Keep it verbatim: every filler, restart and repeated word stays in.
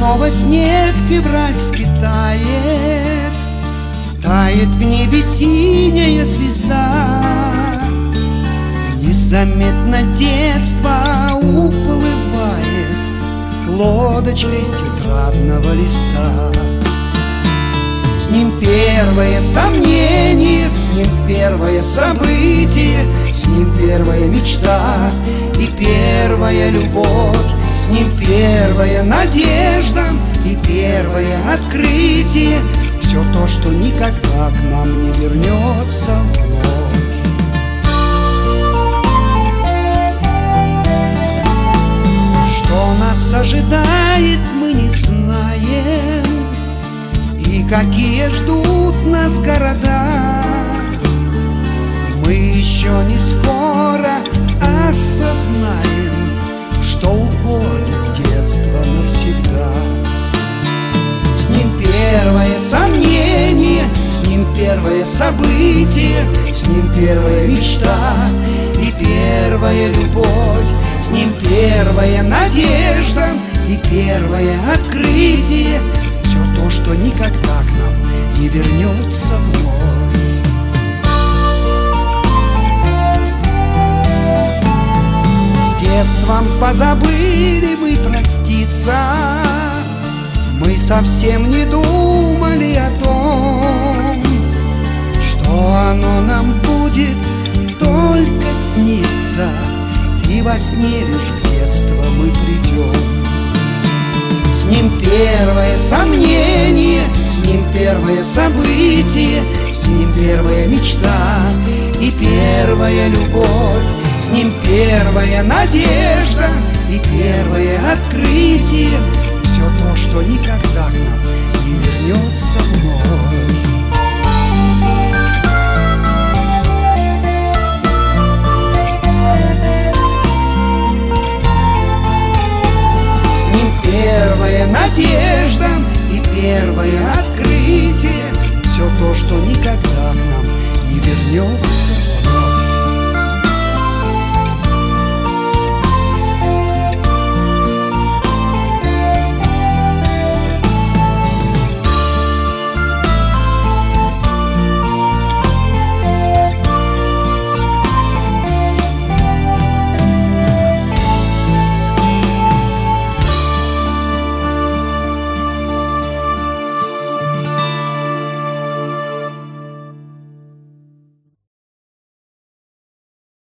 Снова снег февральский тает, тает в небе синяя звезда. Незаметно детство уплывает лодочкой с тетрадного листа. С ним первое сомнение, с ним первое событие, с ним первая мечта и первая любовь, с ним первая надежда и первое открытие. Все то, что никогда к нам не вернется вновь. Что нас ожидает, мы не знаем, и какие ждут нас города. Мы еще не скоро осознаем, что уходит детство навсегда. С ним первое сомнение, с ним первое событие, с ним первая мечта и первая любовь, с ним первая надежда и первое открытие. Все то, что никогда к нам не вернется вновь. С детством позабыли мы проститься, мы совсем не думали о том, что оно нам будет только сниться, и во сне лишь в детство мы придем. С ним первое сомнение, с ним первое событие, с ним первая мечта и первая любовь, с ним первая надежда и первое открытие. Все то, что никогда к нам не вернется вновь. Первая надежда и первое открытие. Все то, что никогда к нам не вернется.